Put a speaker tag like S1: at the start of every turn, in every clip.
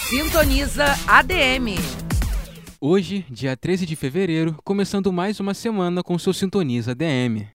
S1: Sintoniza ADM.
S2: Hoje, dia 13 de fevereiro, começando mais uma semana com seu Sintoniza ADM.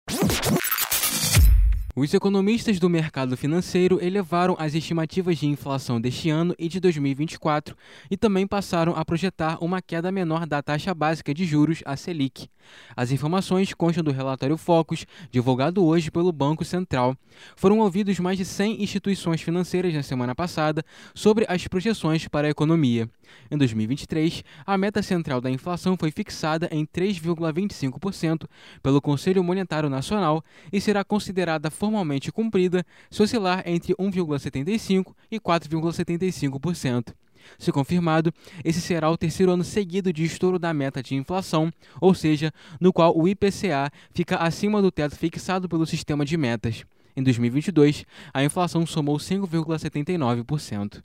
S2: Os economistas do mercado financeiro elevaram as estimativas de inflação deste ano e de 2024 e também passaram a projetar uma queda menor da taxa básica de juros, a Selic. As informações constam do relatório Focus, divulgado hoje pelo Banco Central. Foram ouvidos mais de 100 instituições financeiras na semana passada sobre as projeções para a economia. Em 2023, a meta central da inflação foi fixada em 3,25% pelo Conselho Monetário Nacional e será considerada formalmente cumprida se oscilar entre 1,75% e 4,75%. Se confirmado, esse será o terceiro ano seguido de estouro da meta de inflação, ou seja, no qual o IPCA fica acima do teto fixado pelo sistema de metas. Em 2022, a inflação somou 5,79%.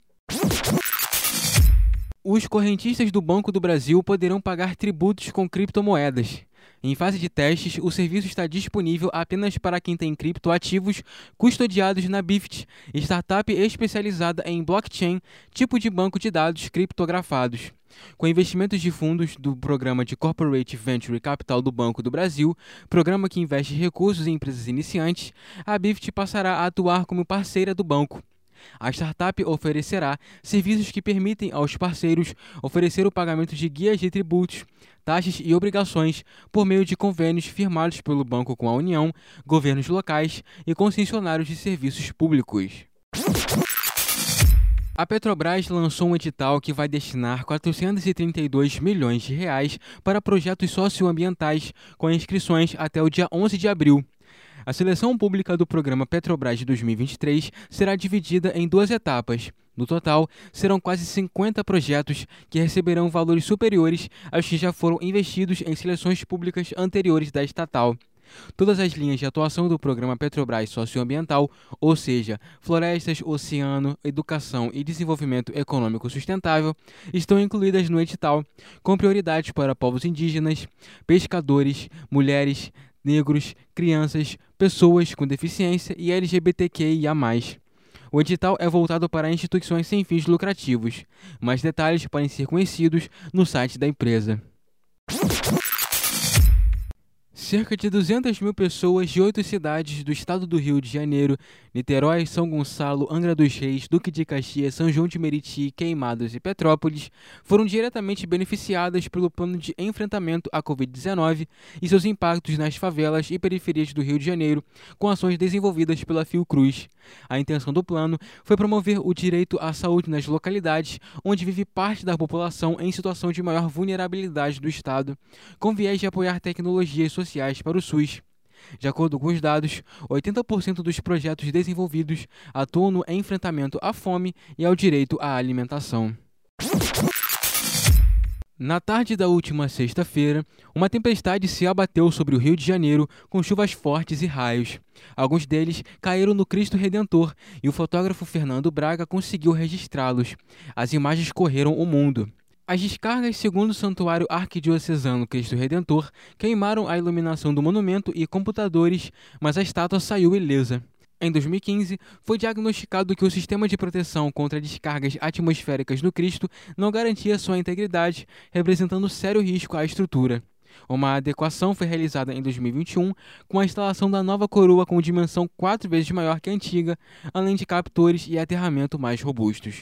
S2: Os correntistas do Banco do Brasil poderão pagar tributos com criptomoedas. Em fase de testes, o serviço está disponível apenas para quem tem criptoativos custodiados na Bift, startup especializada em blockchain, tipo de banco de dados criptografados. Com investimentos de fundos do Programa de Corporate Venture Capital do Banco do Brasil, programa que investe recursos em empresas iniciantes, a Bift passará a atuar como parceira do banco. A startup oferecerá serviços que permitem aos parceiros oferecer o pagamento de guias de tributos, taxas e obrigações por meio de convênios firmados pelo banco com a União, governos locais e concessionários de serviços públicos. A Petrobras lançou um edital que vai destinar R$ 432 milhões para projetos socioambientais com inscrições até o dia 11 de abril. A seleção pública do programa Petrobras de 2023 será dividida em duas etapas. No total, serão quase 50 projetos que receberão valores superiores aos que já foram investidos em seleções públicas anteriores da estatal. Todas as linhas de atuação do programa Petrobras Socioambiental, ou seja, florestas, oceano, educação e desenvolvimento econômico sustentável, estão incluídas no edital, com prioridade para povos indígenas, pescadores, mulheres, negros, crianças, pessoas com deficiência e LGBTQIA+. O edital é voltado para instituições sem fins lucrativos. Mais detalhes podem ser conhecidos no site da empresa. Cerca de 200 mil pessoas de 8 cidades do estado do Rio de Janeiro, Niterói, São Gonçalo, Angra dos Reis, Duque de Caxias, São João de Meriti, Queimados e Petrópolis foram diretamente beneficiadas pelo plano de enfrentamento à Covid-19 e seus impactos nas favelas e periferias do Rio de Janeiro, com ações desenvolvidas pela Fiocruz. A intenção do plano foi promover o direito à saúde nas localidades onde vive parte da população em situação de maior vulnerabilidade do estado, com viés de apoiar tecnologias sociais para o SUS. De acordo com os dados, 80% dos projetos desenvolvidos atuam no enfrentamento à fome e ao direito à alimentação. Na tarde da última sexta-feira, uma tempestade se abateu sobre o Rio de Janeiro com chuvas fortes e raios. Alguns deles caíram no Cristo Redentor e o fotógrafo Fernando Braga conseguiu registrá-los. As imagens correram o mundo. As descargas, segundo o Santuário Arquidiocesano Cristo Redentor, queimaram a iluminação do monumento e computadores, mas a estátua saiu ilesa. Em 2015, foi diagnosticado que o sistema de proteção contra descargas atmosféricas do Cristo não garantia sua integridade, representando sério risco à estrutura. Uma adequação foi realizada em 2021 com a instalação da nova coroa com dimensão 4 vezes maior que a antiga, além de captores e aterramento mais robustos.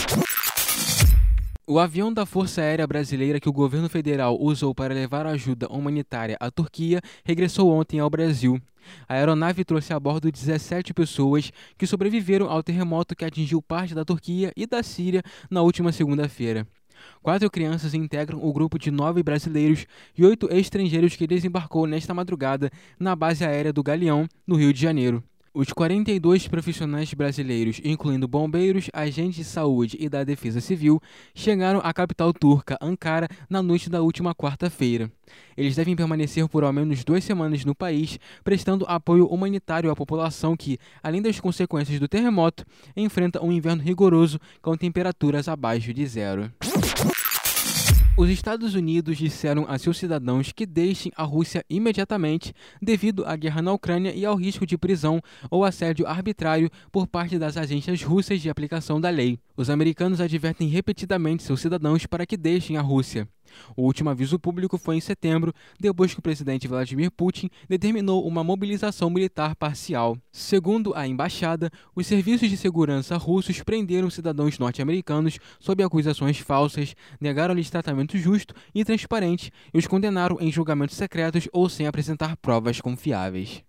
S2: O avião da Força Aérea Brasileira que o governo federal usou para levar ajuda humanitária à Turquia regressou ontem ao Brasil. A aeronave trouxe a bordo 17 pessoas que sobreviveram ao terremoto que atingiu parte da Turquia e da Síria na última segunda-feira. 4 crianças integram o grupo de 9 brasileiros e 8 estrangeiros que desembarcou nesta madrugada na base aérea do Galeão, no Rio de Janeiro. Os 42 profissionais brasileiros, incluindo bombeiros, agentes de saúde e da Defesa Civil, chegaram à capital turca, Ankara, na noite da última quarta-feira. Eles devem permanecer por ao menos 2 semanas no país, prestando apoio humanitário à população que, além das consequências do terremoto, enfrenta um inverno rigoroso com temperaturas abaixo de zero. Os Estados Unidos disseram a seus cidadãos que deixem a Rússia imediatamente devido à guerra na Ucrânia e ao risco de prisão ou assédio arbitrário por parte das agências russas de aplicação da lei. Os americanos advertem repetidamente seus cidadãos para que deixem a Rússia. O último aviso público foi em setembro, depois que o presidente Vladimir Putin determinou uma mobilização militar parcial. Segundo a embaixada, os serviços de segurança russos prenderam cidadãos norte-americanos sob acusações falsas, negaram-lhes tratamento justo e transparente e os condenaram em julgamentos secretos ou sem apresentar provas confiáveis.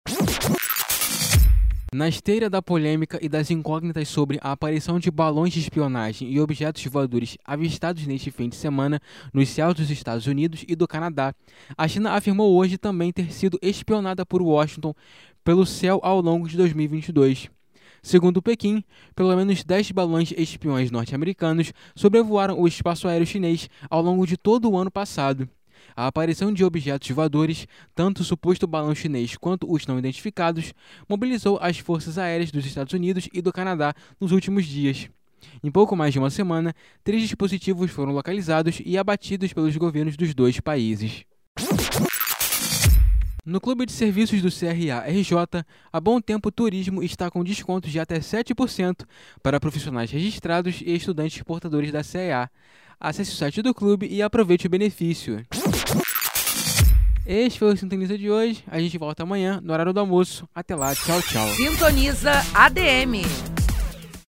S2: Na esteira da polêmica e das incógnitas sobre a aparição de balões de espionagem e objetos voadores avistados neste fim de semana nos céus dos Estados Unidos e do Canadá, a China afirmou hoje também ter sido espionada por Washington pelo céu ao longo de 2022. Segundo Pequim, pelo menos 10 balões espiões norte-americanos sobrevoaram o espaço aéreo chinês ao longo de todo o ano passado. A aparição de objetos voadores, tanto o suposto balão chinês quanto os não identificados, mobilizou as forças aéreas dos Estados Unidos e do Canadá nos últimos dias. Em pouco mais de uma semana, 3 dispositivos foram localizados e abatidos pelos governos dos dois países. No Clube de Serviços do CRA-RJ, a Bom Tempo Turismo está com descontos de até 7% para profissionais registrados e estudantes portadores da CEA. Acesse o site do clube e aproveite o benefício. Este foi o Sintoniza de hoje. A gente volta amanhã, no horário do almoço. Até lá, tchau, tchau.
S1: Sintoniza ADM.